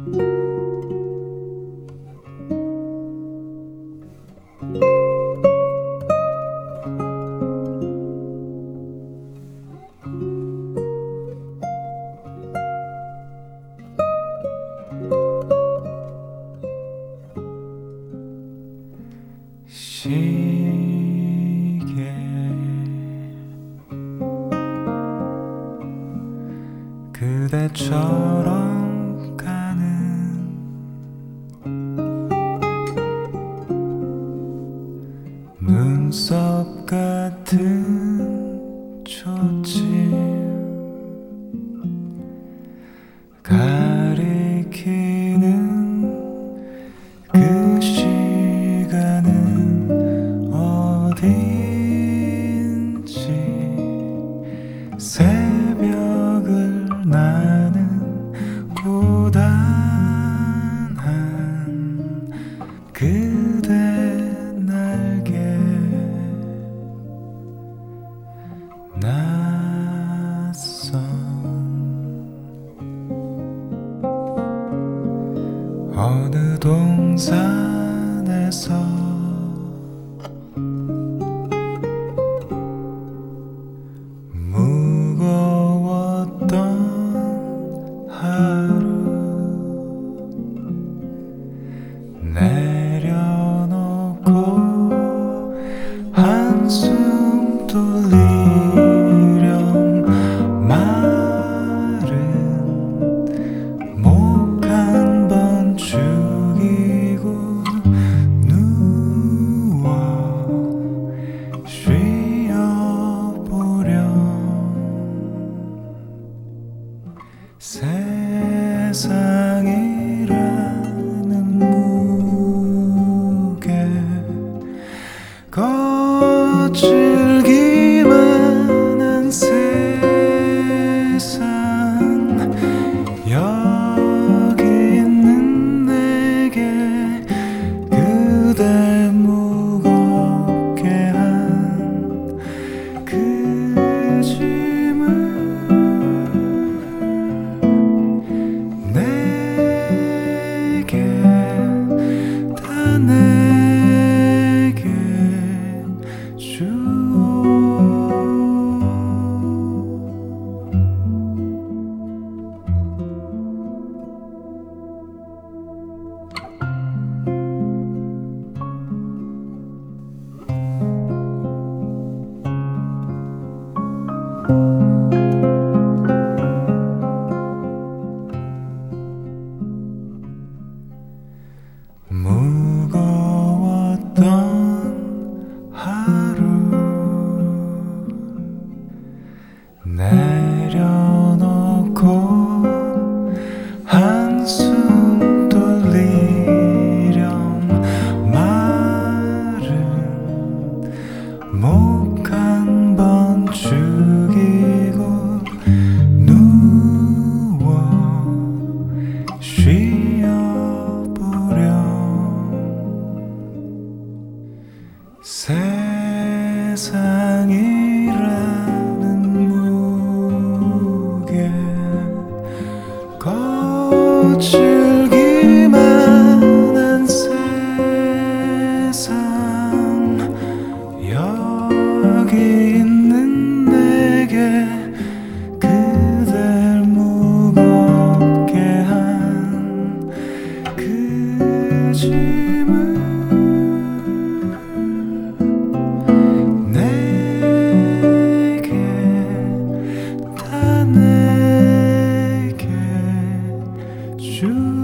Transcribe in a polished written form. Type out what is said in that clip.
시계 그대처럼 가는 눈썹 같은 초침 가리키는 그 시간은 어딘지 새벽을 나는 고단한 그대 날개 낯선 어느 동산에서 무거웠던 하루 내려놓고 한숨 돌리렴 마른 목 한 번 죽이고 누워 쉬어보렴 세상이라는 무게 거칠기만 한 세상 여기 있는 내게 그대 무겁게 한 그 짐을 내게 다 내게 주오 무거웠던 하루 내려놓고 한숨 돌리렴 마른 목 한 번 죽이고 누워 쉬어보렴 세상이라는 무게 거칠기만 한 세상 여기 있는 내게 그댈 무겁게 한 그 짐을 내게 다 내게 주